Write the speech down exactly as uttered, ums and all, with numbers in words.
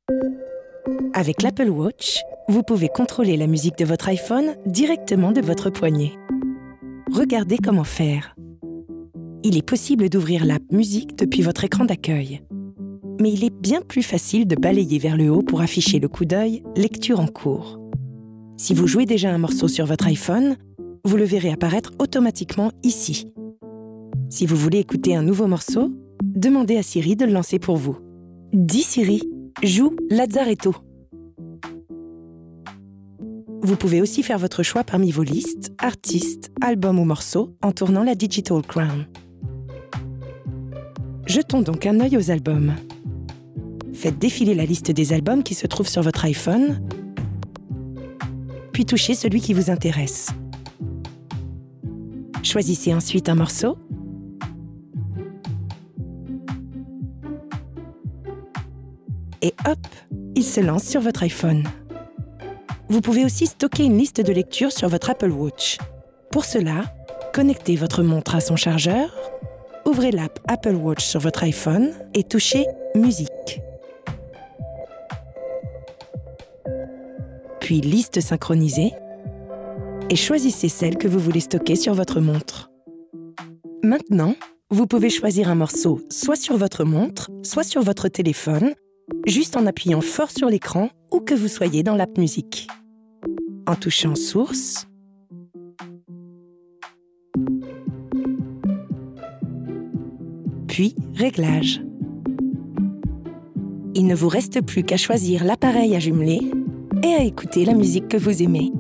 Avec l'Apple Watch, vous pouvez contrôler la musique de votre iPhone directement de votre poignet. Regardez comment faire. Il est possible d'ouvrir l'app Musique depuis votre écran d'accueil. Mais il est bien plus facile de balayer vers le haut pour afficher le coup d'œil « Lecture en cours ». Si vous jouez déjà un morceau sur votre iPhone, vous le verrez apparaître automatiquement ici. Si vous voulez écouter un nouveau morceau, demandez à Siri de le lancer pour vous. Dis Siri, joue Lazzaretto. Vous pouvez aussi faire votre choix parmi vos listes, artistes, albums ou morceaux en tournant la Digital Crown. Jetons donc un œil aux albums. Faites défiler la liste des albums qui se trouvent sur votre iPhone, puis touchez celui qui vous intéresse. Choisissez ensuite un morceau et hop, il se lance sur votre iPhone. Vous pouvez aussi stocker une liste de lecture sur votre Apple Watch. Pour cela, connectez votre montre à son chargeur, ouvrez l'app Apple Watch sur votre iPhone et touchez « Musique ». Puis « Liste synchronisée » et choisissez celle que vous voulez stocker sur votre montre. Maintenant, vous pouvez choisir un morceau soit sur votre montre, soit sur votre téléphone, juste en appuyant fort sur l'écran ou que vous soyez dans l'app Musique. En touchant Source, puis Réglages. Il ne vous reste plus qu'à choisir l'appareil à jumeler et à écouter la musique que vous aimez.